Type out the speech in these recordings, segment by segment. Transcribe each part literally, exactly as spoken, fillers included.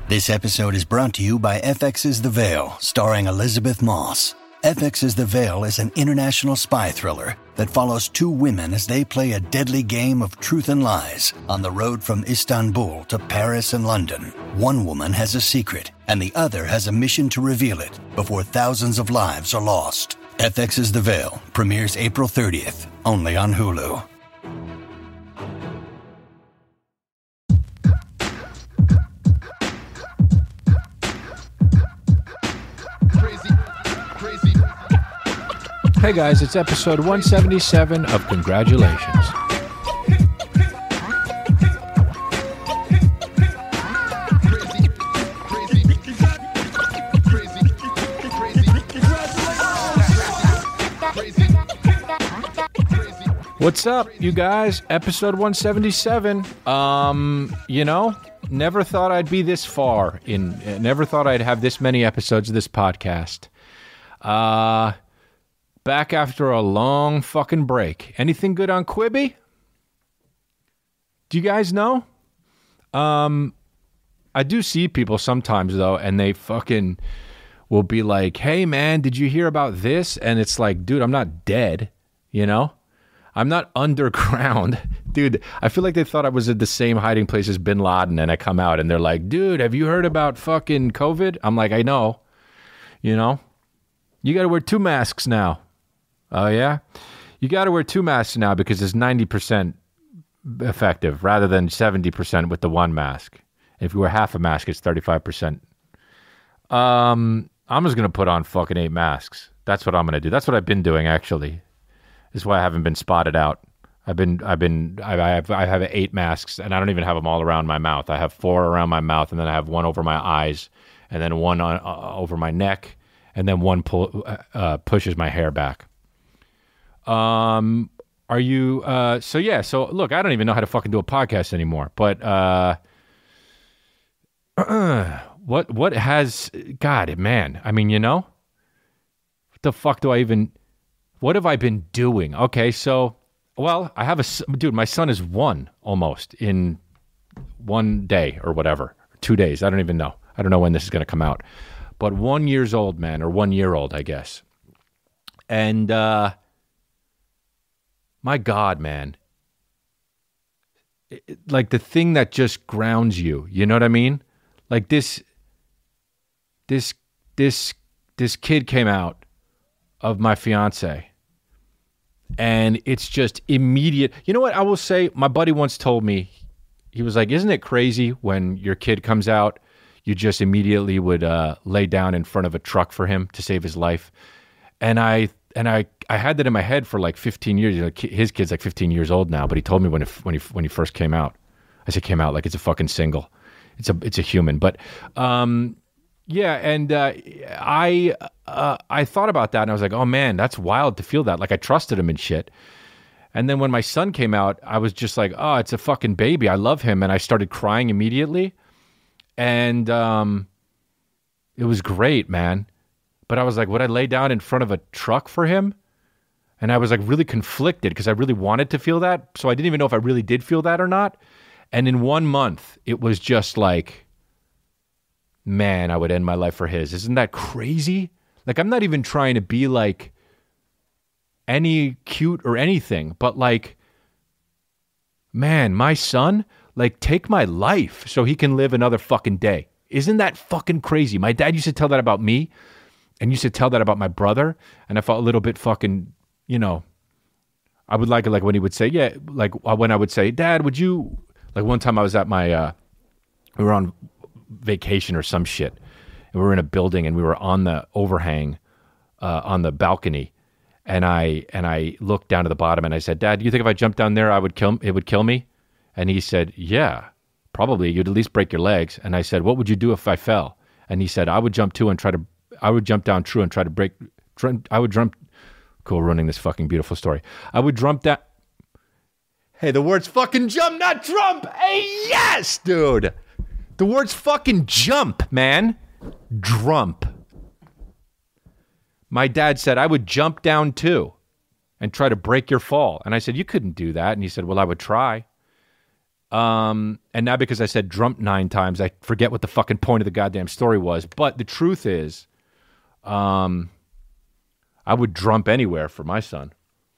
This episode is brought to you by F X's The Veil, starring Elizabeth Moss. F X's The Veil is an international spy thriller that follows two women as they play a deadly game of truth and lies on the road from Istanbul to Paris and London. One woman has a secret, and the other has a mission to reveal it before thousands of lives are lost. F X's The Veil premieres April thirtieth, only on Hulu. Hey guys, it's episode one seventy-seven of Congratulations. What's up, you guys? Episode one seventy-seven. Um, you know, never thought I'd be this far in, never thought I'd have this many episodes of this podcast. Uh... Back after a long fucking break. Anything good on Quibi? Do you guys know? Um, I do see people sometimes, though, and they fucking will be like, hey, man, did you hear about this? And it's like, dude, I'm not dead, you know? I'm not underground. Dude, I feel like they thought I was at the same hiding place as Bin Laden, and I come out, and they're like, dude, have you heard about fucking COVID? I'm like, I know. You know? You got to wear two masks now. Oh, yeah? You got to wear two masks now because it's ninety percent effective rather than seventy percent with the one mask. If you wear half a mask, it's thirty-five percent. Um, I'm just going to put on fucking eight masks. That's what I'm going to do. That's what I've been doing, actually. This is why I haven't been spotted out. I've been, I've been, I have, I have eight masks, and I don't even have them all around my mouth. I have four around my mouth, and then I have one over my eyes, and then one on, uh, over my neck, and then one pull, uh, pushes my hair back. Um, are you, uh, so yeah, so look, I don't even know how to fucking do a podcast anymore, but, uh, what, what has, God, man, I mean, you know, what the fuck do I even, what have I been doing? Okay. So, well, I have a, dude, my son is one almost in one day or whatever, two days. I don't even know. I don't know when this is going to come out, but one years old, man, or one year old, I guess. And, uh, my God, man, it, like the thing that just grounds you, you know what I mean? Like this, this, this, this kid came out of my fiance, and it's just immediate. You know what I will say? My buddy once told me, he was like, isn't it crazy when your kid comes out, you just immediately would uh, lay down in front of a truck for him to save his life? And I, and I, I had that in my head for like fifteen years. You know, his kid's like fifteen years old now, but he told me when it, when he when he first came out. I said came out like it's a fucking single. It's a it's a human. But um, yeah, and uh, I uh, I thought about that, and I was like, oh man, that's wild to feel that. Like I trusted him and shit. And then when my son came out, I was just like, oh, it's a fucking baby. I love him, and I started crying immediately, and um, it was great, man. But I was like, would I lay down in front of a truck for him? And I was like really conflicted because I really wanted to feel that. So I didn't even know if I really did feel that or not. And in one month, it was just like, man, I would end my life for his. Isn't that crazy? Like, I'm not even trying to be like any cute or anything, but like, man, my son, like take my life so he can live another fucking day. Isn't that fucking crazy? My dad used to tell that about me and used to tell that about my brother. And I felt a little bit fucking, you know, I would like it like when he would say, yeah, like when I would say, Dad, would you, like one time I was at my, uh, we were on vacation or some shit, and we were in a building and we were on the overhang, uh, on the balcony. And I, and I looked down to the bottom and I said, Dad, do you think if I jumped down there, I would kill, it would kill me? And he said, yeah, probably. You'd at least break your legs. And I said, what would you do if I fell? And he said, I would jump too and try to, I would jump down true and try to break, I would jump. Cool, ruining this fucking beautiful story. I would jump down. Hey, the words fucking jump, not trump. Hey, yes, dude. The words fucking jump, man. Drump. My dad said, I would jump down too and try to break your fall. And I said, you couldn't do that. And he said, well, I would try. Um, and now because I said drump nine times, I forget what the fucking point of the goddamn story was. But the truth is, um, I would drump anywhere for my son.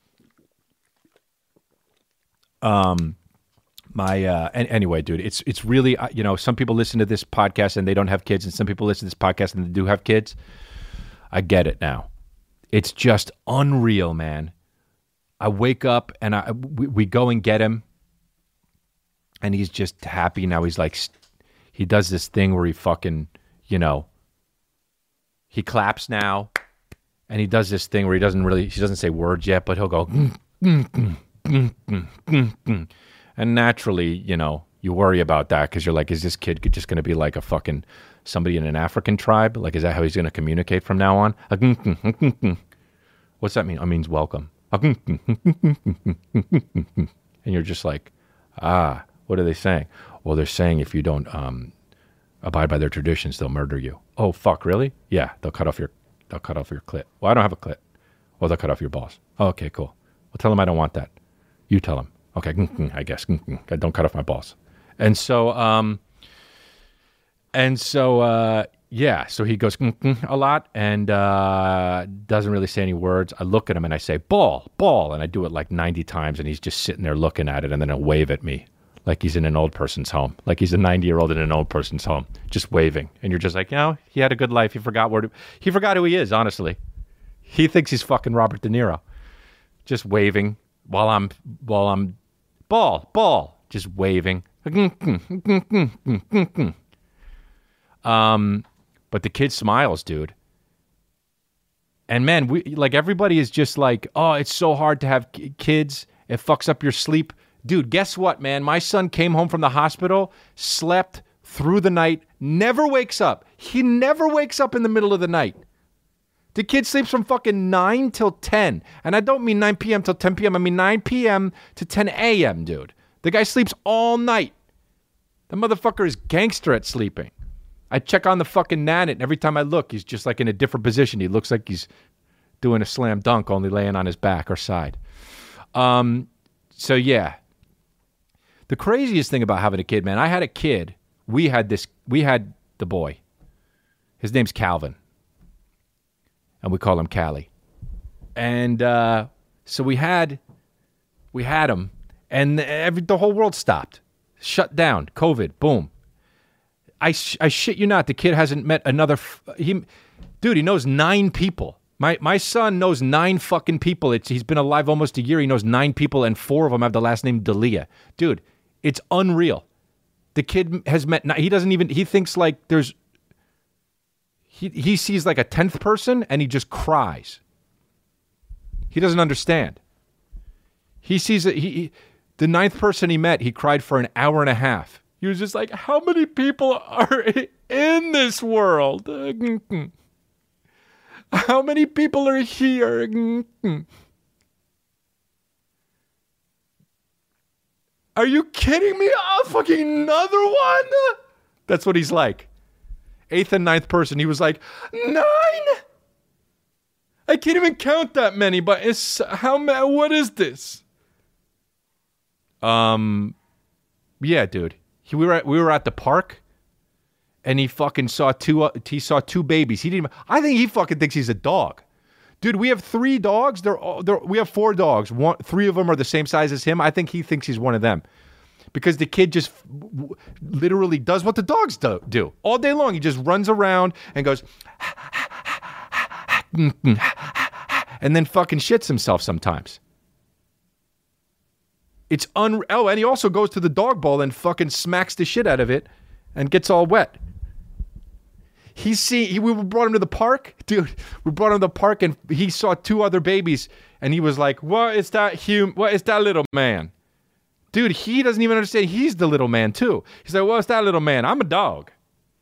Um, my uh, and anyway, dude, it's it's really uh, you know, some people listen to this podcast and they don't have kids, and some people listen to this podcast and they do have kids. I get it now. It's just unreal, man. I wake up and I we, we go and get him, and he's just happy now. He's like, he does this thing where he fucking, you know, he claps now, and he does this thing where he doesn't really, he doesn't say words yet, but he'll go, mm, mm, mm, mm, mm, mm, mm. And naturally, you know, you worry about that because you're like, is this kid just going to be like a fucking somebody in an African tribe? Like, is that how he's going to communicate from now on? What's that mean? It means welcome. And you're just like, ah, what are they saying? Well, they're saying if you don't um, abide by their traditions, they'll murder you. Oh, fuck, really? Yeah, they'll cut off your, they'll cut off your clit. Well, I don't have a clit. Well, they'll cut off your balls. Oh, okay, cool. Well, tell them I don't want that. You tell them. Okay, I guess. Don't cut off my balls. And so, um, and so, uh, yeah, so he goes a lot and uh, doesn't really say any words. I look at him and I say, ball, ball. And I do it like ninety times and he's just sitting there looking at it and then he'll wave at me like he's in an old person's home. Like he's a ninety-year-old in an old person's home, just waving. And you're just like, you know, he had a good life. He forgot where to, he forgot who he is, honestly. He thinks he's fucking Robert De Niro. Just waving while I'm, while I'm, ball, ball, just waving. Um... But the kid smiles, dude. And man, we like everybody is just like, oh, it's so hard to have kids. It fucks up your sleep. Dude, guess what, man? My son came home from the hospital, slept through the night, never wakes up. He never wakes up in the middle of the night. The kid sleeps from fucking nine till ten. And I don't mean nine p.m. till ten p.m. I mean nine p.m. to ten a.m., dude. The guy sleeps all night. The motherfucker is gangster at sleeping. I check on the fucking Nanit, and every time I look, he's just like in a different position. He looks like he's doing a slam dunk, only laying on his back or side. Um, so yeah. The craziest thing about having a kid, man, I had a kid. We had this, we had the boy. His name's Calvin. And we call him Callie. And uh, so we had, we had him, and every, the whole world stopped. Shut down. COVID. Boom. I, sh- I shit you not, the kid hasn't met another... F- he, dude, he knows nine people. My my son knows nine fucking people. It's He's been alive almost a year. He knows nine people, and four of them have the last name D'Elia. Dude, it's unreal. The kid has met... He doesn't even... He thinks like there's... He, he sees like a tenth person, and he just cries. He doesn't understand. He sees... A, he, he the ninth person he met, he cried for an hour and a half. He was just like, how many people are in this world? How many people are here? Are you kidding me? Oh, fucking another one? That's what he's like. Eighth and ninth person. He was like, nine? I can't even count that many, but it's how many? What is this? Um, yeah, dude. He, we were at, we were at the park, and he fucking saw two. Uh, he saw two babies. He didn't. Even, I think he fucking thinks he's a dog, dude. We have three dogs. They're, all, they're we have four dogs. One, three of them are the same size as him. I think he thinks he's one of them, because the kid just w- literally does what the dogs do, do all day long. He just runs around and goes, and then fucking shits himself sometimes. It's un. Oh, and he also goes to the dog bowl and fucking smacks the shit out of it, and gets all wet. He see. He, we brought him to the park, dude. We brought him to the park, and he saw two other babies, and he was like, "What is that hum? What is that little man?" Dude, he doesn't even understand. He's the little man too. He's like, "What's that little man? I'm a dog.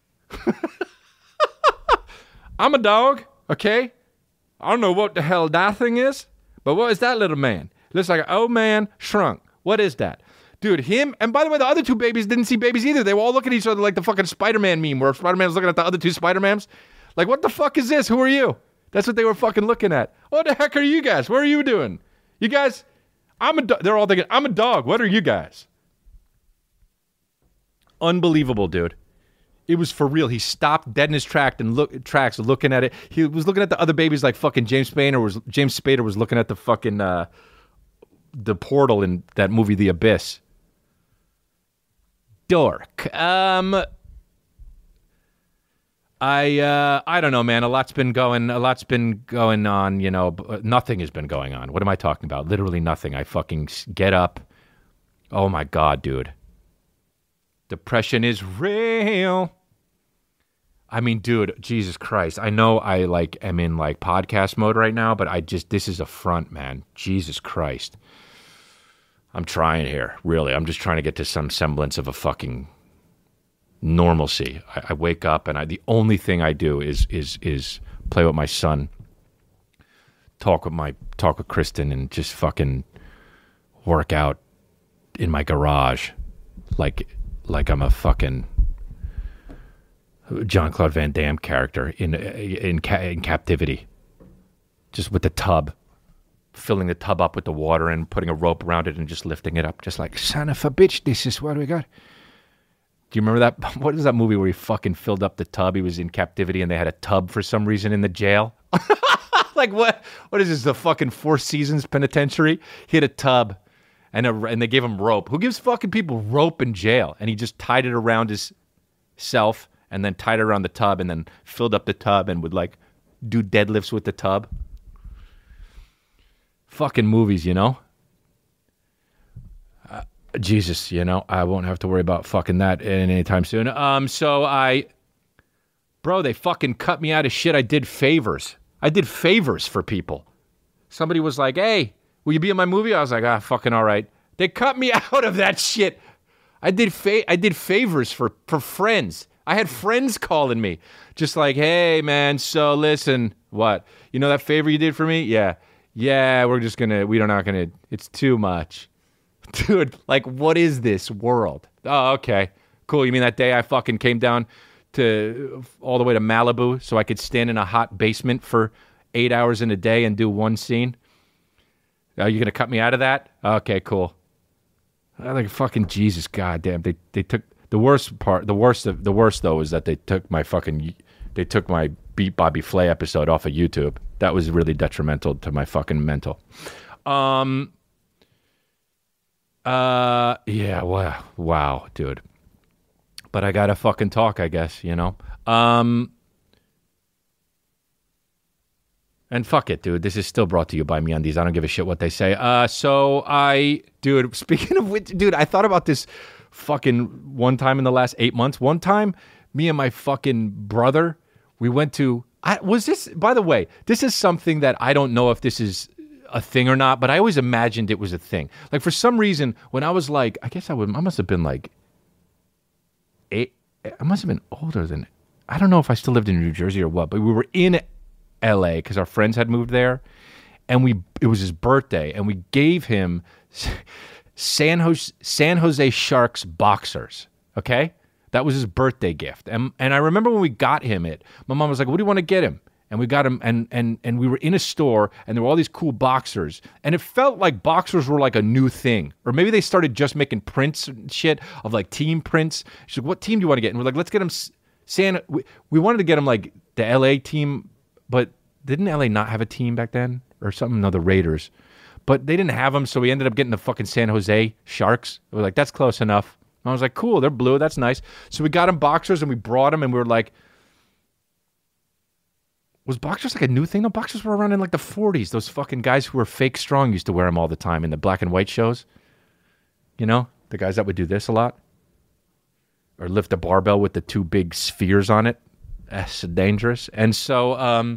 I'm a dog. Okay. I don't know what the hell that thing is, but what is that little man? Looks like an old man shrunk. What is that?" Dude, him, and by the way, the other two babies didn't see babies either. They were all looking at each other like the fucking Spider-Man meme where Spider-Man's looking at the other two Spider-Mans. Like, what the fuck is this? Who are you? That's what they were fucking looking at. What the heck are you guys? What are you doing? You guys, I'm a dog. They're all thinking, I'm a dog. What are you guys? unbelievable, dude. It was for real. He stopped dead in his track and look tracks, looking at it. He was looking at the other babies like fucking James Spader was. James Spader was looking at the fucking uh, the portal in that movie, The Abyss. Dork. Um, I uh, I don't know, man. A lot's been going. A lot's been going on. You know, nothing has been going on. What am I talking about? Literally nothing. I fucking get up. Oh my god, dude. Depression is real. I mean, dude, Jesus Christ. I know I like am in like podcast mode right now, but I just this is a front, man. Jesus Christ. I'm trying here, really. I'm just trying to get to some semblance of a fucking normalcy. I, I wake up and I the only thing I do is is is play with my son, talk with my talk with Kristen, and just fucking work out in my garage, like like I'm a fucking Jean-Claude Van Damme character in in, in captivity, just with the tub, filling the tub up with the water and putting a rope around it and just lifting it up, just like, son of a bitch, this is what we got. Do you remember that? What is that movie where he fucking filled up the tub? He was in captivity and they had a tub for some reason in the jail. Like what? What is this? The fucking Four Seasons Penitentiary? He had a tub and a, and they gave him rope. Who gives fucking people rope in jail? And he just tied it around his self and then tied it around the tub and then filled up the tub and would like do deadlifts with the tub. Fucking movies, you know? Uh, Jesus, you know? I won't have to worry about fucking that anytime soon. Um, so I... Bro, they fucking cut me out of shit. I did favors. I did favors for people. Somebody was like, hey, will you be in my movie? I was like, ah, fucking all right. They cut me out of that shit. I did fa- I did favors for, for friends. I had friends calling me. Just like, hey, man, so listen. What? You know that favor you did for me? Yeah. Yeah, we're just going to, we're not going to, it's too much. Dude, like, what is this world? Oh, okay. Cool. You mean that day I fucking came down to all the way to Malibu so I could stand in a hot basement for eight hours in a day and do one scene? Are you going to cut me out of that? Okay, cool. I like fucking Jesus, goddamn. They they took the worst part. The worst of the worst though is that they took my fucking they took my Beat Bobby Flay episode off of YouTube. That was really detrimental to my fucking mental. Um. Uh. Yeah. Wow. Wow, dude. But I gotta fucking talk, I guess. You know. Um. And fuck it, dude. This is still brought to you by MeUndies. I don't give a shit what they say. Uh, so I, dude, speaking of which, dude, I thought about this fucking one time in the last eight months. One time, me and my fucking brother, we went to, I, was this, by the way, this is something that I don't know if this is a thing or not, but I always imagined it was a thing. Like for some reason, when I was like, I guess I would, I must have been like eight, I must have been older than, I don't know if I still lived in New Jersey or what, but we were in L A because our friends had moved there, and we it was his birthday, and we gave him San Jose San Jose Sharks boxers. Okay, that was his birthday gift, and and I remember when we got him it, my mom was like, "What do you want to get him?" And we got him, and and and we were in a store, and there were all these cool boxers, and it felt like boxers were like a new thing, or maybe they started just making prints and shit of like team prints. She's like, "What team do you want to get?" And we're like, "Let's get him San." We, we wanted to get him like the L A team. But didn't L A not have a team back then or something? No, the Raiders. But they didn't have them, so we ended up getting the fucking San Jose Sharks. We were like, that's close enough. And I was like, cool, they're blue, that's nice. So we got them boxers and we brought them and we were like, was boxers like a new thing? No, boxers were around in like the forties. Those fucking guys who were fake strong used to wear them all the time in the black and white shows. You know, the guys that would do this a lot. Or lift a barbell with the two big spheres on it. That's dangerous. And so, um,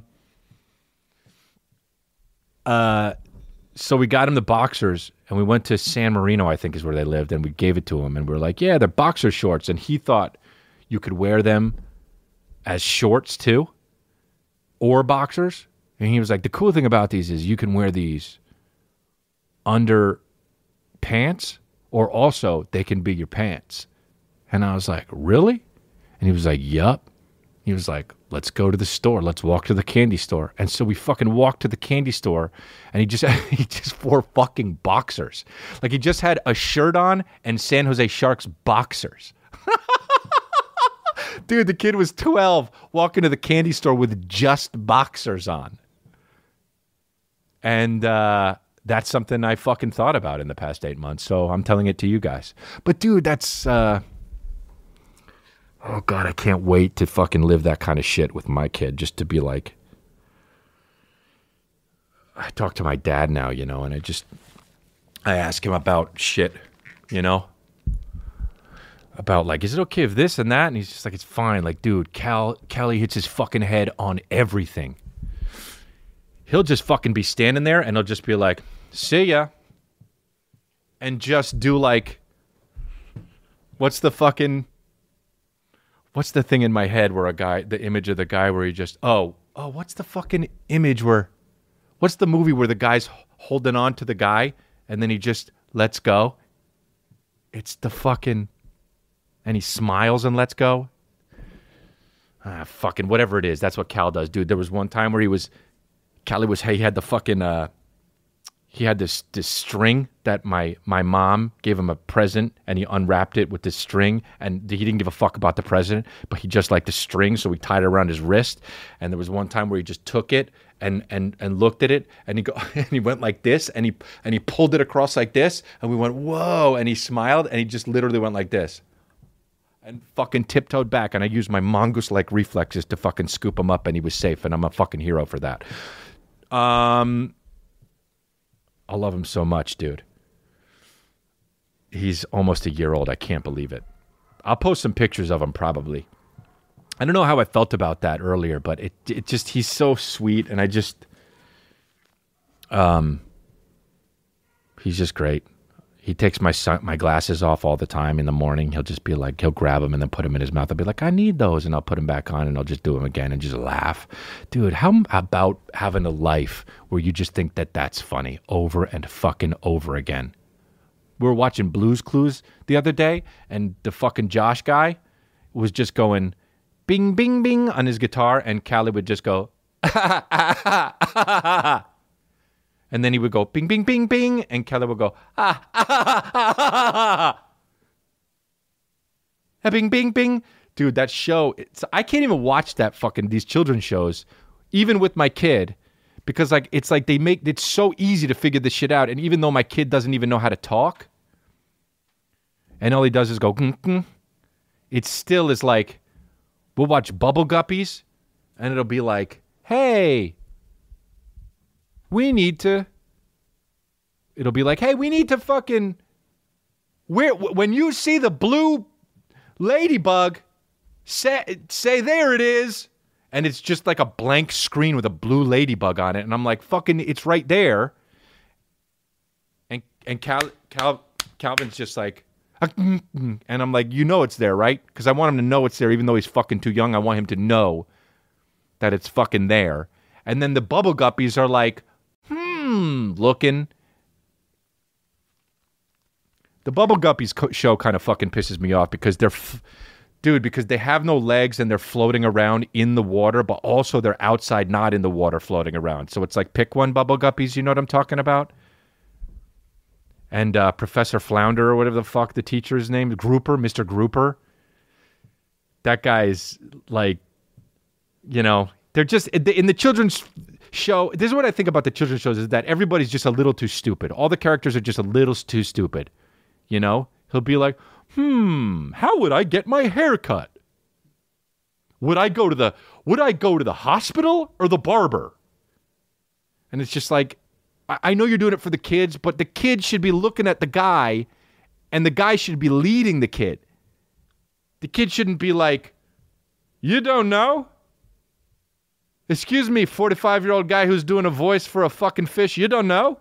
uh, so we got him the boxers, and we went to San Marino, I think is where they lived, and we gave it to him, and we were like, yeah, they're boxer shorts. And he thought you could wear them as shorts too, or boxers. And he was like, the cool thing about these is you can wear these under pants, or also they can be your pants. And I was like, really? And he was like, yup. He was like, let's go to the store. Let's walk to the candy store. And so we fucking walked to the candy store, and he just he just wore fucking boxers. Like he just had a shirt on and San Jose Sharks boxers. Dude, the kid was twelve, walking to the candy store with just boxers on. And uh, that's something I fucking thought about in the past eight months. So I'm telling it to you guys. But dude, that's... Uh, oh God, I can't wait to fucking live that kind of shit with my kid. Just to be like... I talk to my dad now, you know, and I just... I ask him about shit, you know? About like, is it okay if this and that? And he's just like, it's fine. Like, dude, Cal, Callie hits his fucking head on everything. He'll just fucking be standing there and he'll just be like, see ya. And just do like, what's the fucking, what's the thing in my head where a guy, the image of the guy where he just, oh, oh, what's the fucking image where, what's the movie where the guy's holding on to the guy and then he just lets go? It's the fucking, and he smiles and lets go. Ah, fucking whatever it is. That's what Cal does, dude. There was one time where he was, Callie was, he had the fucking, uh, he had this this string that my my mom gave him a present, and he unwrapped it with this string, and he didn't give a fuck about the present, but he just liked the string, so he tied it around his wrist. And there was one time where he just took it and and and looked at it, and he go and he went like this, and he and he pulled it across like this, and we went whoa, and he smiled, and he just literally went like this. And fucking tiptoed back, and I used my mongoose-like reflexes to fucking scoop him up, and he was safe, and I'm a fucking hero for that. Um, I love him so much, dude. He's almost a year old. I can't believe it. I'll post some pictures of him probably. I don't know how I felt about that earlier, but it it just, he's so sweet, and I just, um, he's just great. He takes my sun, my glasses off all the time in the morning. He'll just be like, he'll grab them and then put them in his mouth. I'll be like, I need those. And I'll put them back on and I'll just do them again and just laugh. Dude, how about having a life where you just think that that's funny over and fucking over again? We were watching Blue's Clues the other day, and the fucking Josh guy was just going bing, bing, bing on his guitar, and Callie would just go, and then he would go, bing, bing, bing, bing. And Kelly would go, ah, ah, ah, ah, ah, ah. Bing, bing, bing. Dude, that show, it's, I can't even watch that fucking, these children's shows, even with my kid, because like, it's like they make, it's so easy to figure this shit out. And even though my kid doesn't even know how to talk, and all he does is go, mm, mm, it still is like, we'll watch Bubble Guppies, and it'll be like, hey, we need to, it'll be like, hey, we need to fucking, where, when you see the blue ladybug, say, say there it is. And it's just like a blank screen with a blue ladybug on it. And I'm like, fucking, it's right there. And and Cal, Cal, Calvin's just like, and I'm like, you know it's there, right? Because I want him to know it's there, even though he's fucking too young. I want him to know that it's fucking there. And then the Bubble Guppies are like, Hmm, looking. The Bubble Guppies co- show kind of fucking pisses me off because they're, f- dude, because they have no legs and they're floating around in the water, but also they're outside, not in the water, floating around. So it's like, pick one, Bubble Guppies, you know what I'm talking about? And uh, Professor Flounder, or whatever the fuck the teacher's name, Grouper, Mister Grouper. That guy's like, you know, they're just, in the children's show, this is what I think about the children's shows, is that everybody's just a little too stupid. All the characters are just a little too stupid. You know? He'll be like, hmm, how would I get my hair cut? Would I go to the would I go to the hospital or the barber? And it's just like, I, I know you're doing it for the kids, but the kid should be looking at the guy, and the guy should be leading the kid. The kid shouldn't be like, you don't know? Excuse me, forty-five-year-old guy who's doing a voice for a fucking fish, you don't know?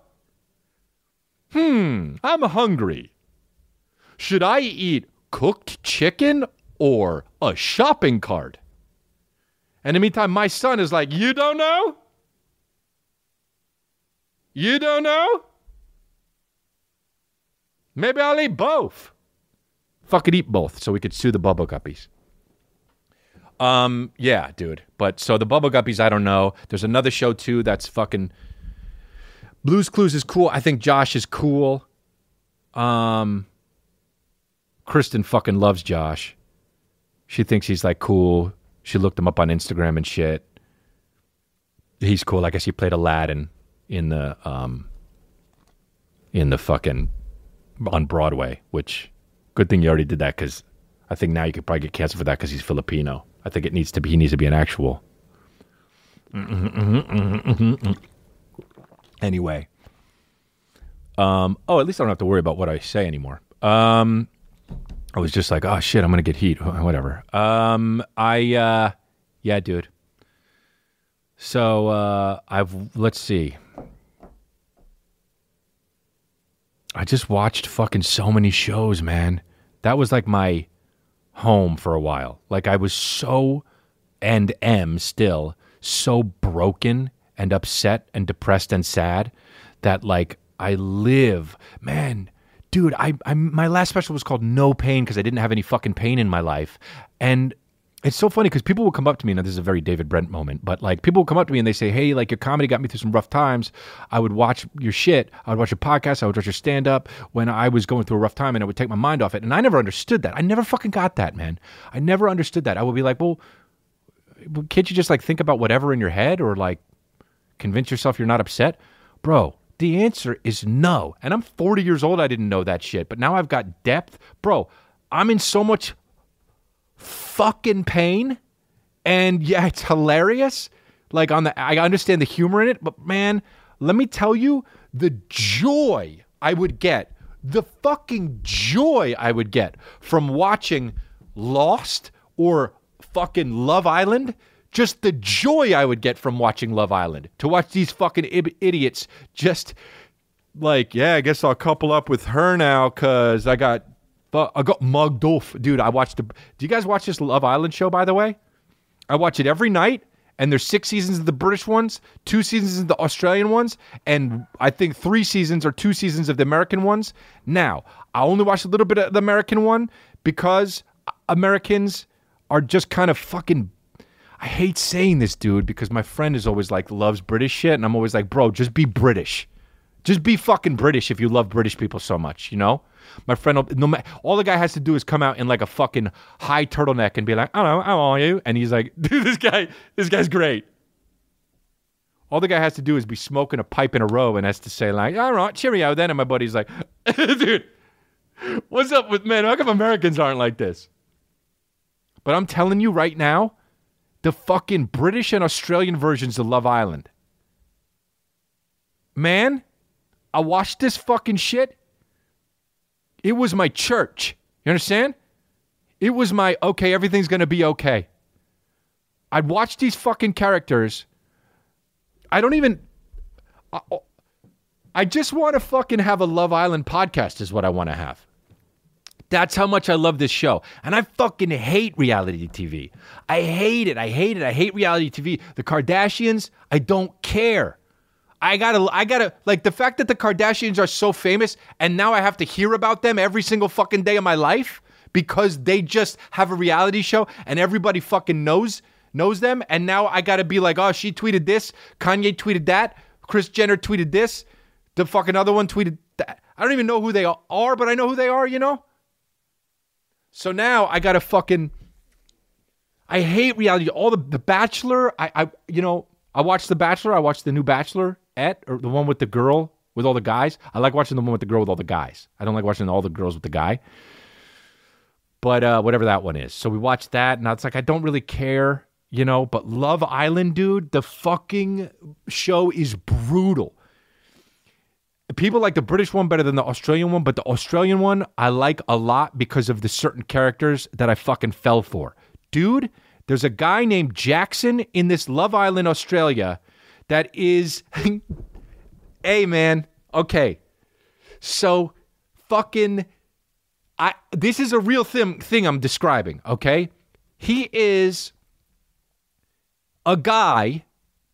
Hmm, I'm hungry. Should I eat cooked chicken or a shopping cart? And in the meantime, my son is like, you don't know? You don't know? Maybe I'll eat both. Fucking eat both so we could sue the Bubble Guppies. Um, yeah, dude. But so the Bubble Guppies, I don't know. There's another show too that's fucking, Blue's Clues is cool. I think Josh is cool. Um, Kristen fucking loves Josh. She thinks he's like cool. She looked him up on Instagram and shit. He's cool. I guess he played Aladdin in the um in the fucking on Broadway, which good thing you already did that, because I think now you could probably get canceled for that because he's Filipino. I think it needs to be he needs to be an actual. Mm-hmm, mm-hmm, mm-hmm, mm-hmm. Anyway. Um, oh, at least I don't have to worry about what I say anymore. Um, I was just like, oh shit, I'm gonna get heat. Whatever. Um, I, uh, yeah, dude. So uh, I've let's see. I just watched fucking so many shows, man. That was like my home for a while. Like I was so, and am still so broken and upset and depressed and sad that like. I live, man, dude, I, I my last special was called No Pain because I didn't have any fucking pain in my life. And it's so funny because people will come up to me, now this is a very David Brent moment, but like people will come up to me and they say, hey, like your comedy got me through some rough times. I would watch your shit. I would watch your podcast. I would watch your stand-up when I was going through a rough time and I would take my mind off it. And I never understood that. I never fucking got that, man. I never understood that. I would be like, well, can't you just like think about whatever in your head or like convince yourself you're not upset? Bro. The answer is no. And I'm forty years old. I didn't know that shit. But now I've got depth. Bro, I'm in so much fucking pain. And yeah, it's hilarious. Like on the, I understand the humor in it. But man, let me tell you the joy I would get. The fucking joy I would get from watching Lost or fucking Love Island. Just the joy I would get from watching Love Island. To watch these fucking ib- idiots just like, yeah, I guess I'll couple up with her now because I got I got mugged off. Dude, I watched the... Do you guys watch this Love Island show, by the way? I watch it every night, and there's six seasons of the British ones, two seasons of the Australian ones, and I think three seasons or two seasons of the American ones. Now, I only watch a little bit of the American one because Americans are just kind of fucking... I hate saying this, dude, because my friend is always like, loves British shit. And I'm always like, bro, just be British. Just be fucking British if you love British people so much, you know? My friend, no matter, all the guy has to do is come out in like a fucking high turtleneck and be like, I don't know, how are you? And he's like, dude, this guy, this guy's great. All the guy has to do is be smoking a pipe in a row and has to say like, all right, cheerio then. And my buddy's like, dude, what's up with, man, how come Americans aren't like this? But I'm telling you right now, the fucking British and Australian versions of Love Island. Man, I watched this fucking shit. It was my church. You understand? It was my, okay, everything's going to be okay. I'd watch these fucking characters. I don't even... I, I just want to fucking have a Love Island podcast is what I want to have. That's how much I love this show. And I fucking hate reality T V. I hate it. I hate it. I hate reality T V. The Kardashians, I don't care. I gotta, I gotta, like the fact that the Kardashians are so famous and now I have to hear about them every single fucking day of my life because they just have a reality show and everybody fucking knows, knows them. And now I gotta be like, oh, she tweeted this. Kanye tweeted that. Kris Jenner tweeted this. The fucking other one tweeted that. I don't even know who they are, but I know who they are, you know? So now I gotta fucking, I hate reality. All the, the Bachelor, I, I, you know, I watched The Bachelor. I watched the new Bachelor, et, or the one with the girl with all the guys. I like watching the one with the girl with all the guys. I don't like watching all the girls with the guy. But uh, whatever that one is. So we watched that, and it's like, I don't really care, you know, but Love Island, dude, the fucking show is brutal. People like the British one better than the Australian one, but the Australian one I like a lot because of the certain characters that I fucking fell for. Dude, there's a guy named Jackson in this Love Island, Australia, that is... Hey, man. Okay. So, fucking... I. This is a real thing, thing I'm describing, okay? He is a guy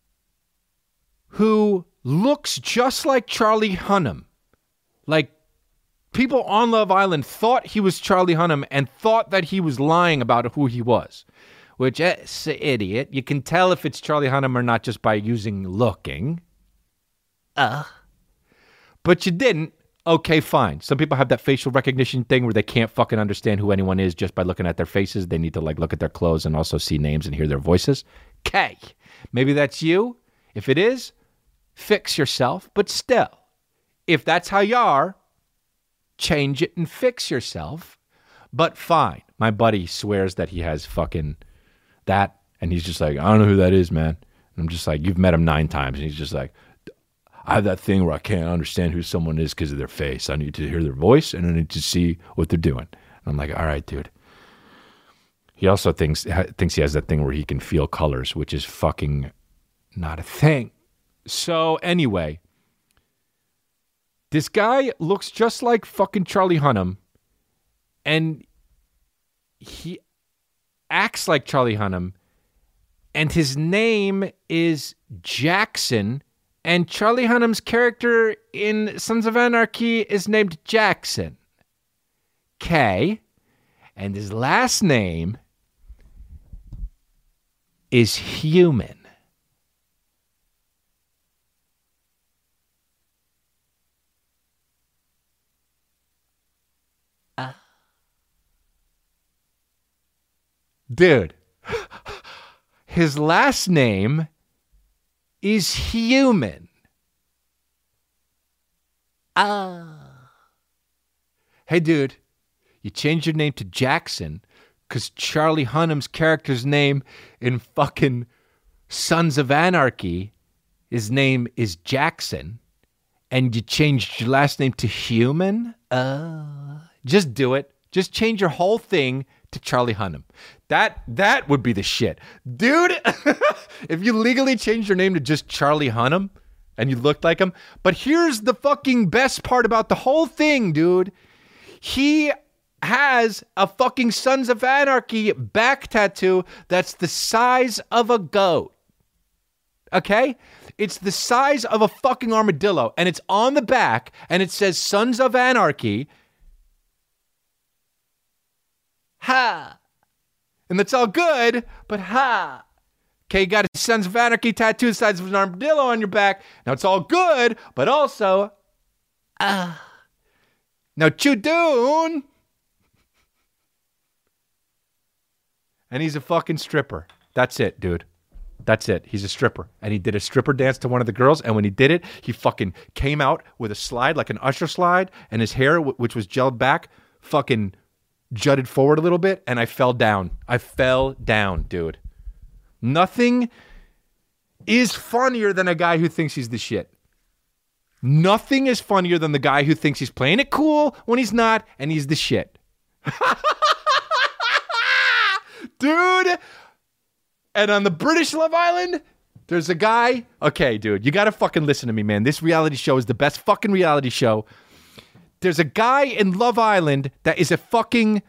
who... looks just like Charlie Hunnam. Like, people on Love Island thought he was Charlie Hunnam and thought that he was lying about who he was. Which, eh, idiot. You can tell if it's Charlie Hunnam or not just by using looking. Ugh. But you didn't. Okay, fine. Some people have that facial recognition thing where they can't fucking understand who anyone is just by looking at their faces. They need to like look at their clothes and also see names and hear their voices. Okay, maybe that's you. If it is, fix yourself. But still, if that's how you are, change it and fix yourself. But fine. My buddy swears that he has fucking that. And he's just like, I don't know who that is, man. And I'm just like, you've met him nine times. And he's just like, I have that thing where I can't understand who someone is because of their face. I need to hear their voice and I need to see what they're doing. And I'm like, all right, dude. He also thinks thinks he has that thing where he can feel colors, which is fucking not a thing. So anyway, this guy looks just like fucking Charlie Hunnam, and he acts like Charlie Hunnam, and his name is Jackson. And Charlie Hunnam's character in Sons of Anarchy is named Jackson. K. And his last name is Human. Uh. Dude. His last name is Human. Ah. Hey, dude, you changed your name to Jackson because Charlie Hunnam's character's name in fucking Sons of Anarchy, his name is Jackson, and you changed your last name to Human? Uh, just do it. Just change your whole thing to Charlie Hunnam. That that would be the shit. Dude, if you legally changed your name to just Charlie Hunnam and you looked like him. But here's the fucking best part about the whole thing, dude. He has a fucking Sons of Anarchy back tattoo that's the size of a goat. Okay? It's the size of a fucking armadillo, and it's on the back, and it says Sons of Anarchy. Ha! And that's all good, but ha! Okay, you got a Sons of Anarchy tattoo the size of an armadillo on your back. Now it's all good, but also, ah. Now Chudoon. And he's a fucking stripper. That's it, dude. That's it. He's a stripper. And he did a stripper dance to one of the girls. And when he did it, he fucking came out with a slide, like an Usher slide. And his hair, which was gelled back, fucking jutted forward a little bit. And I fell down. I fell down, dude. Nothing is funnier than a guy who thinks he's the shit. Nothing is funnier than the guy who thinks he's playing it cool when he's not. And he's the shit. Dude. And on the British Love Island, there's a guy. Okay, dude, you got to fucking listen to me, man. This reality show is the best fucking reality show. There's a guy in Love Island that is a fucking...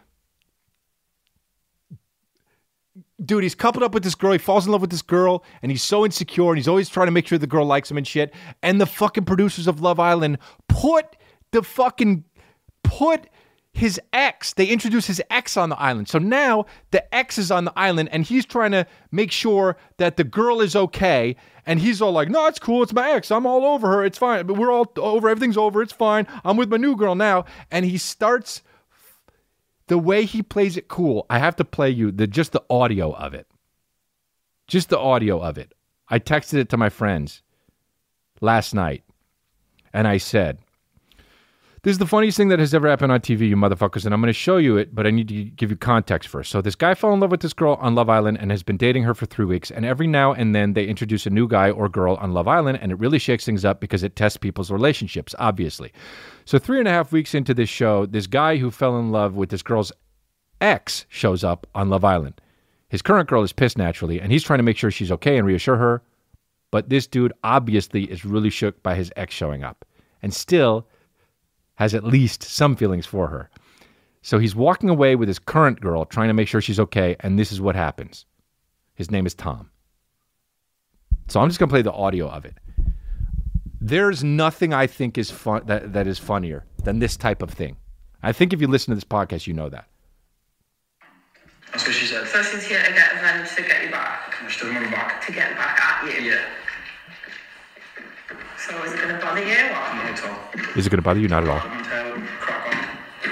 Dude, he's coupled up with this girl. He falls in love with this girl, and he's so insecure, and he's always trying to make sure the girl likes him and shit. And the fucking producers of Love Island put the fucking... Put... his ex, they introduced his ex on the island. So now the ex is on the island and he's trying to make sure that the girl is okay. And he's all like, no, it's cool. It's my ex. I'm all over her. It's fine. But we're all over. Everything's over. It's fine. I'm with my new girl now. And he starts, the way he plays it cool. I have to play you the just the audio of it. Just the audio of it. I texted it to my friends last night. And I said, this is the funniest thing that has ever happened on T V, you motherfuckers, and I'm going to show you it, but I need to give you context first. So this guy fell in love with this girl on Love Island and has been dating her for three weeks, and every now and then they introduce a new guy or girl on Love Island, and it really shakes things up because it tests people's relationships, obviously. So three and a half weeks into this show, this guy who fell in love with this girl's ex shows up on Love Island. His current girl is pissed, naturally, and he's trying to make sure she's okay and reassure her, but this dude obviously is really shook by his ex showing up, and still has at least some feelings for her. So he's walking away with his current girl, trying to make sure she's okay, and this is what happens. His name is Tom. So I'm just going to play the audio of it. There's nothing I think is fun that, that is funnier than this type of thing. I think if you listen to this podcast, you know that. That's what she said. First thing to get, get revenge to get you back. To get back. To get back at you. Yeah. So is it going to bother you or? Not at all. Is it going to bother you? Not at all. Until crack on.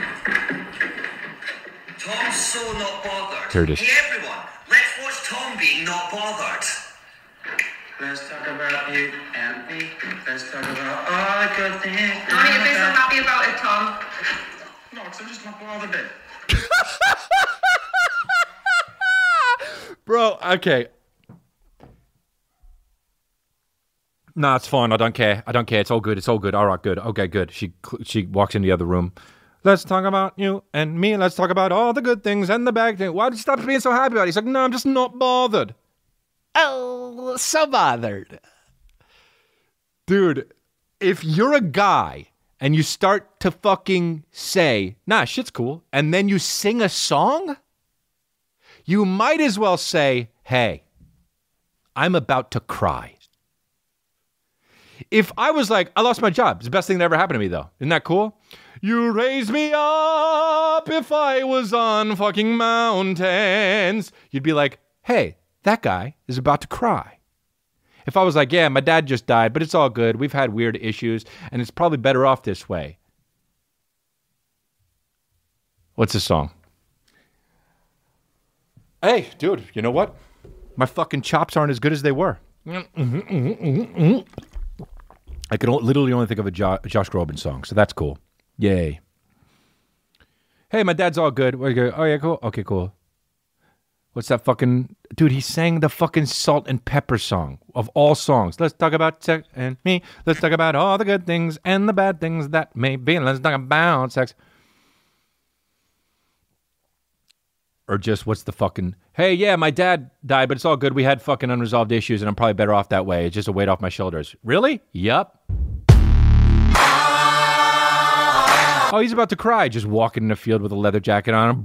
Tom's so not bothered. Here it is. Hey everyone, let's watch Tom being not bothered. Let's talk about you and me. Let's talk about all the good things. Why don't you be so happy about it, Tom? No, because I'm just not bothered then. Bro, okay. Nah, it's fine. I don't care. I don't care. It's all good. It's all good. All right, good. Okay, good. She she walks in the other room. Let's talk about you and me. Let's talk about all the good things and the bad things. Why did you stop being so happy about it? He's like, no, I'm just not bothered. Oh, so bothered. Dude, if you're a guy and you start to fucking say, nah, shit's cool, and then you sing a song, you might as well say, hey, I'm about to cry. If I was like, I lost my job, it's the best thing that ever happened to me, though. Isn't that cool? You raised me up if I was on fucking mountains. You'd be like, hey, that guy is about to cry. If I was like, yeah, my dad just died, but it's all good. We've had weird issues, and it's probably better off this way. What's the song? Hey, dude, you know what? My fucking chops aren't as good as they were. I can literally only think of a jo- Josh Groban song, so that's cool. Yay. Hey, my dad's all good. Oh, yeah, cool. Okay, cool. What's that fucking... Dude, he sang the fucking Salt and Pepper song of all songs. Let's talk about sex and me. Let's talk about all the good things and the bad things that may be. Let's talk about sex. Or just, what's the fucking... Hey, yeah, my dad died, but it's all good. We had fucking unresolved issues, and I'm probably better off that way. It's just a weight off my shoulders. Really? Yup. Oh, he's about to cry, just walking in the field with a leather jacket on.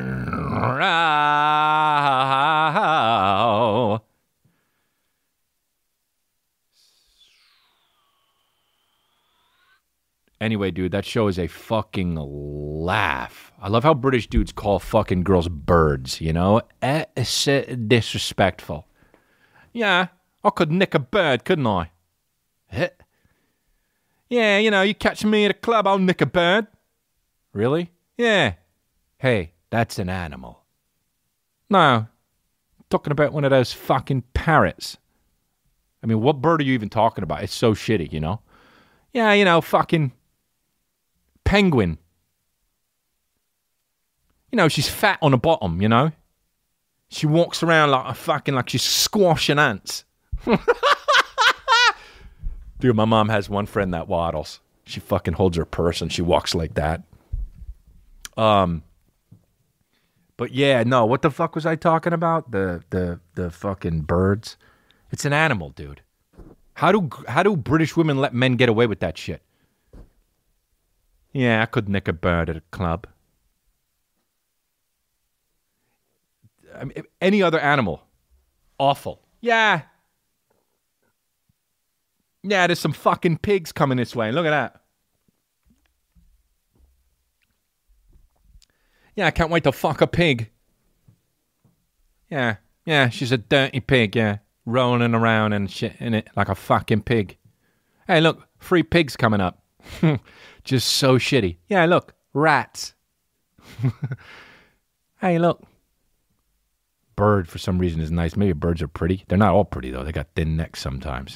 Anyway, dude, that show is a fucking laugh. I love how British dudes call fucking girls birds, you know? It's disrespectful. Yeah, I could nick a bird, couldn't I? Yeah, you know, you catch me at a club, I'll nick a bird. Really? Yeah. Hey, that's an animal. No, I'm talking about one of those fucking parrots. I mean, what bird are you even talking about? It's so shitty, you know? Yeah, you know, fucking penguin. You know, she's fat on the bottom, you know? She walks around like a fucking, like she's squashing ants. Dude, my mom has one friend that waddles. She fucking holds her purse and she walks like that. Um, but yeah, no, what the fuck was I talking about? The the the fucking birds. It's an animal, dude. How do how do British women let men get away with that shit? Yeah, I could nick a bird at a club. I mean, any other animal, awful. Yeah. Yeah, there's some fucking pigs coming this way. Look at that. Yeah, I can't wait to fuck a pig. Yeah, yeah, she's a dirty pig, yeah. Rolling around and shit in it like a fucking pig. Hey, look, free pigs coming up. Just so shitty. Yeah, look, rats. Hey, look. Bird, for some reason, is nice. Maybe birds are pretty. They're not all pretty, though. They got thin necks sometimes.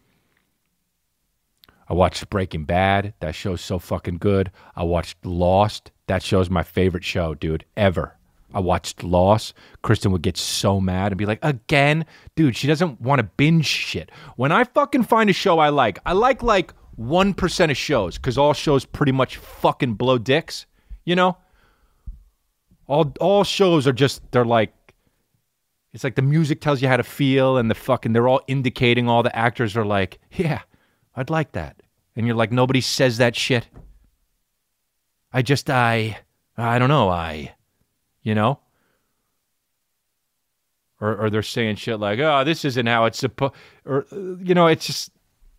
I watched Breaking Bad. That show's so fucking good. I watched Lost. That show's my favorite show, dude, ever. I watched Lost. Kristen would get so mad and be like, again? Dude, she doesn't want to binge shit. When I fucking find a show I like, I like like one percent of shows because all shows pretty much fucking blow dicks, you know? All all shows are just, they're like, it's like the music tells you how to feel and the fucking, they're all indicating, all the actors are like, yeah, I'd like that. And you're like, nobody says that shit. I just, I, I don't know, I, you know? Or, or they're saying shit like, oh, this isn't how it's supposed, or, you know, it's just,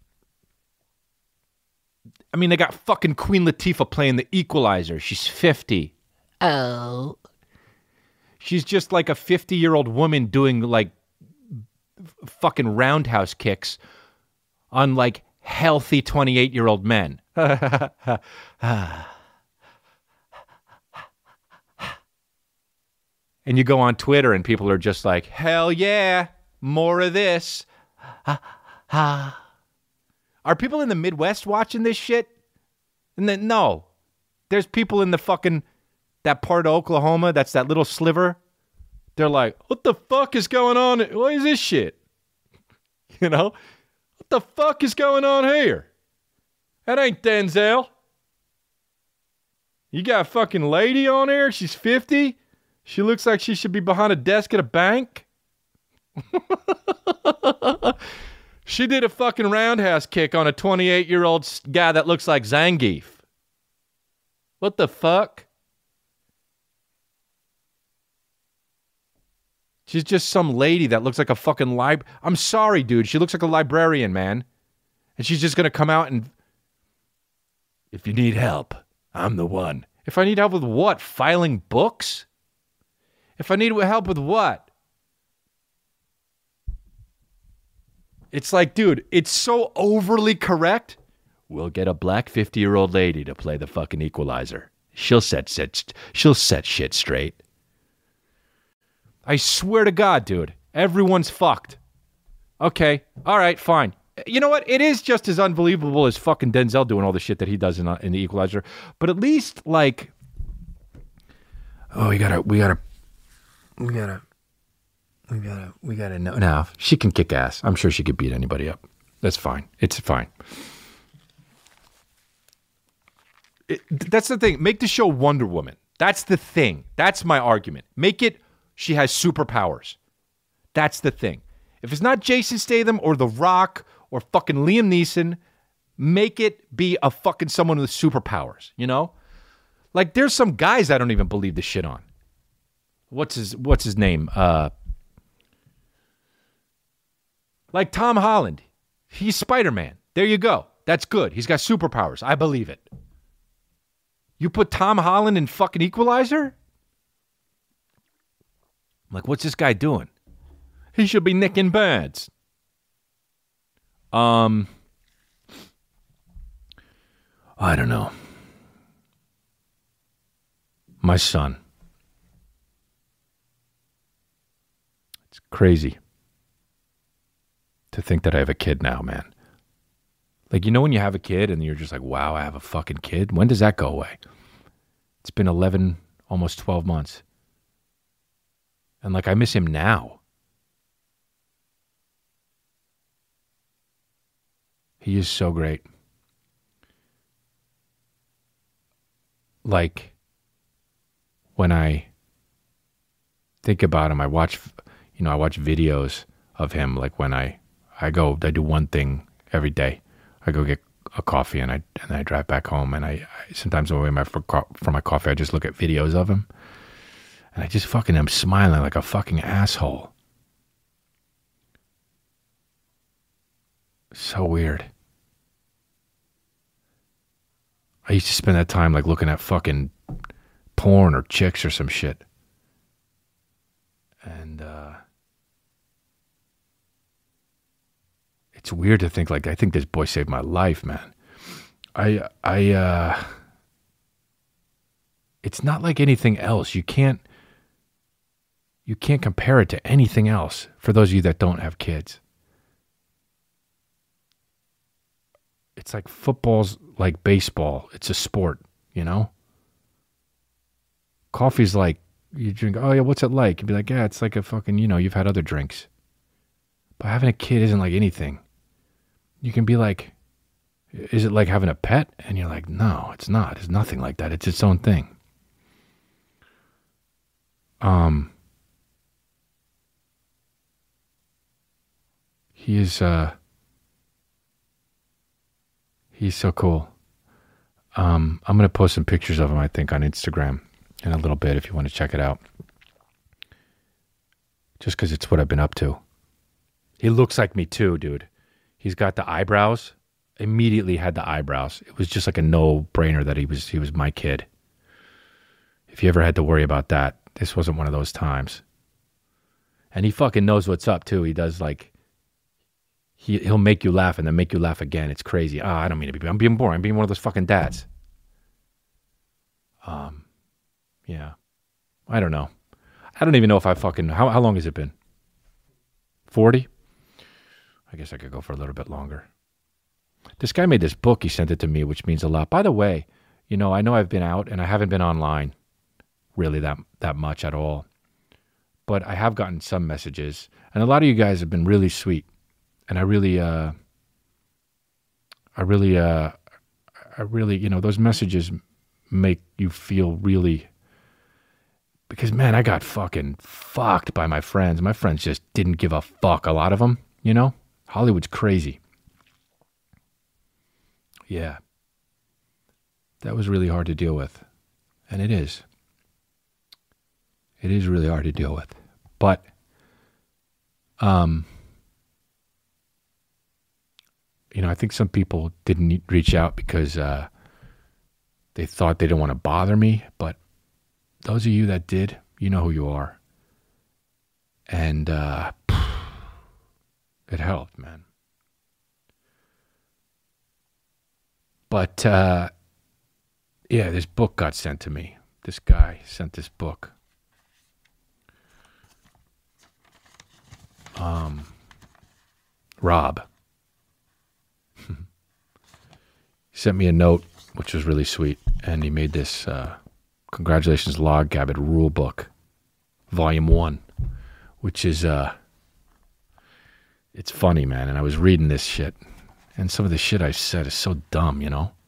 I mean, they got fucking Queen Latifah playing the Equalizer. She's fifty. Oh. She's just like a fifty-year-old woman doing like f- fucking roundhouse kicks on like healthy twenty-eight-year-old men. And you go on Twitter and people are just like, hell yeah, more of this. Are people in the Midwest watching this shit? And then, no. There's people in the fucking, that part of Oklahoma, that's that little sliver. They're like, what the fuck is going on? What is this shit? You know? What the fuck is going on here? That ain't Denzel. You got a fucking lady on here? She's fifty? She looks like she should be behind a desk at a bank. She did a fucking roundhouse kick on a twenty-eight-year-old guy that looks like Zangief. What the fuck? She's just some lady that looks like a fucking lib... I'm sorry, dude. She looks like a librarian, man. And she's just going to come out and... If you need help, I'm the one. If I need help with what? Filing books? If I need help with what? It's like, dude, it's so overly correct. We'll get a black fifty-year-old lady to play the fucking equalizer. She'll set, set, she'll set shit straight. I swear to God, dude, everyone's fucked. Okay, all right, fine. You know what? It is just as unbelievable as fucking Denzel doing all the shit that he does in, in the Equalizer. But at least, like, oh, we gotta, we gotta, we gotta, we gotta, we gotta know. Now, she can kick ass. I'm sure she could beat anybody up. That's fine. It's fine. It, that's the thing. Make the show Wonder Woman. That's the thing. That's my argument. Make it she has superpowers. That's the thing. If it's not Jason Statham or The Rock or fucking Liam Neeson, make it be a fucking someone with superpowers, you know? Like, there's some guys I don't even believe this shit on. What's his What's his name? Uh, like Tom Holland. He's Spider-Man. There you go. That's good. He's got superpowers. I believe it. You put Tom Holland in fucking Equalizer? I'm like, what's this guy doing? He should be nicking birds. Um, I don't know. My son. It's crazy to think that I have a kid now, man. Like, you know when you have a kid and you're just like, wow, I have a fucking kid? When does that go away? It's been eleven, almost twelve months. And like, I miss him now. He is so great. Like, when I think about him, I watch, you know, I watch videos of him. Like when I, I go, I do one thing every day. I go get a coffee and I and I drive back home, and I, I sometimes on the way my, for, for my coffee I just look at videos of him, and I just fucking am smiling like a fucking asshole. So weird. I used to spend that time like looking at fucking porn or chicks or some shit, and uh, it's weird to think, like, I think this boy saved my life, man. I, I, uh, it's not like anything else. You can't, you can't compare it to anything else for those of you that don't have kids. It's like football's like baseball. It's a sport, you know? Coffee's like, you drink, oh yeah, what's it like? You'd be like, yeah, it's like a fucking, you know, you've had other drinks. But having a kid isn't like anything. You can be like, is it like having a pet? And you're like, no, it's not. It's nothing like that. It's its own thing. Um, he is, uh, he's so cool. Um, I'm going to post some pictures of him, I think, on Instagram in a little bit if you want to check it out. Just because it's what I've been up to. He looks like me too, dude. He's got the eyebrows. Immediately had the eyebrows. It was just like a no-brainer that he was he was my kid. If you ever had to worry about that, this wasn't one of those times. And he fucking knows what's up too. He does like, he he'll make you laugh and then make you laugh again. It's crazy. Ah, I don't mean to be. I'm being boring. I'm being one of those fucking dads. Um, yeah. I don't know. I don't even know if I fucking. How how long has it been? Forty. I guess I could go for a little bit longer. This guy made this book. He sent it to me, which means a lot. By the way, you know, I know I've been out and I haven't been online really that that much at all. But I have gotten some messages, and a lot of you guys have been really sweet, and I really, uh, I really, uh, I really, you know, those messages make you feel really, because man, I got fucking fucked by my friends. My friends just didn't give a fuck. A lot of them, you know, Hollywood's crazy. Yeah, that was really hard to deal with, and it is. It is really hard to deal with. But, um, you know, I think some people didn't reach out because uh, they thought they didn't want to bother me. But those of you that did, you know who you are. And uh, it helped, man. But, uh, yeah, this book got sent to me. This guy sent this book. Um, Rob. He sent me a note, which was really sweet, and he made this uh, congratulations log cabin rule book, volume one, which is uh, it's funny, man. And I was reading this shit, and some of the shit I said is so dumb, you know.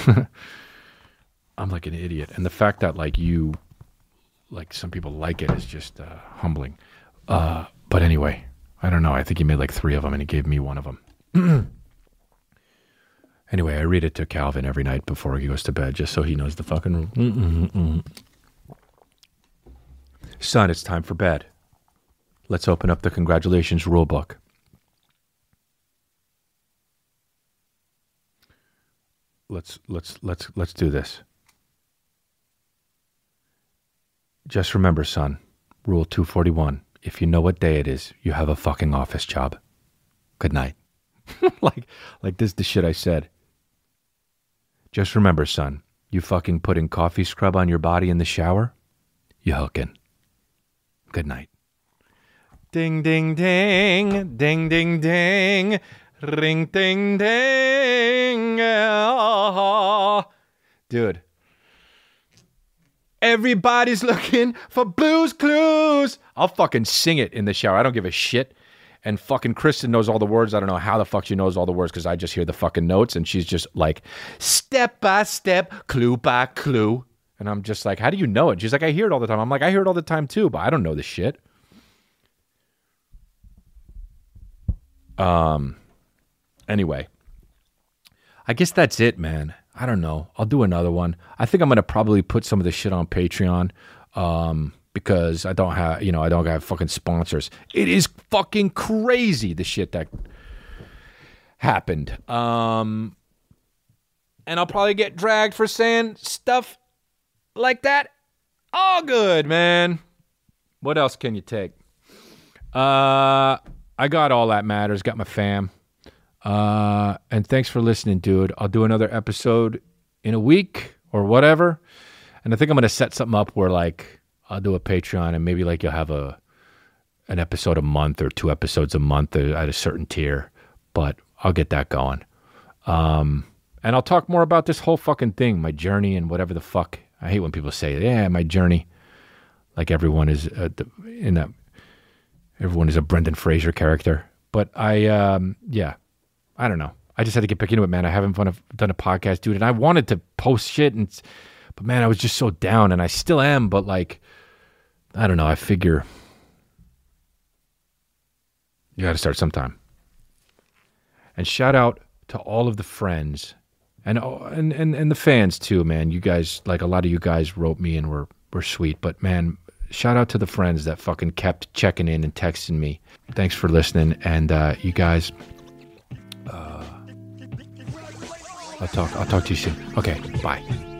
I'm like an idiot, and the fact that like you, like some people like it is just uh, humbling. Uh, but anyway. I don't know. I think he made like three of them, and he gave me one of them. Anyway, I read it to Calvin every night before he goes to bed, just so he knows the fucking rule. Mm-mm-mm. Son, it's time for bed. Let's open up the congratulations rule book. Let's let's let's let's do this. Just remember, son, rule two forty-one. If you know what day it is, you have a fucking office job. Good night. like, like this is the shit I said. Just remember, son, you fucking putting coffee scrub on your body in the shower, you hooking. Good night. Ding, ding, ding. Ding, ding, ding. Ring, ding, ding. Oh. Dude. Everybody's looking for Blue's Clues. I'll fucking sing it in the shower. I don't give a shit. And fucking Kristen knows all the words. I don't know how the fuck she knows all the words because I just hear the fucking notes and she's just like, step by step, clue by clue. And I'm just like, how do you know it? She's like, I hear it all the time. I'm like, I hear it all the time too, but I don't know this shit. Um. Anyway, I guess that's it, man. I don't know. I'll do another one. I think I'm going to probably put some of this shit on Patreon um, because I don't have, you know, I don't have fucking sponsors. It is fucking crazy, the shit that happened. Um, and I'll probably get dragged for saying stuff like that. All good, man. What else can you take? Uh, I got all that matters. Got my fam. Uh, and thanks for listening, dude. I'll do another episode in a week or whatever. And I think I'm going to set something up where like I'll do a Patreon and maybe like you'll have a an episode a month or two episodes a month at a certain tier. But I'll get that going. Um, and I'll talk more about this whole fucking thing, my journey and whatever the fuck. I hate when people say, yeah, my journey. Like everyone is uh, in that. Everyone is a Brendan Fraser character. But I, um, yeah. I don't know. I just had to get back into it, man. I haven't done a, done a podcast, dude, and I wanted to post shit, and but man, I was just so down, and I still am. But like, I don't know. I figure you got to start sometime. And shout out to all of the friends and and and and the fans too, man. You guys, like a lot of you guys, wrote me and were were sweet. But man, shout out to the friends that fucking kept checking in and texting me. Thanks for listening, and uh, you guys. Uh, I'll talk. I'll talk to you soon. Okay. Bye.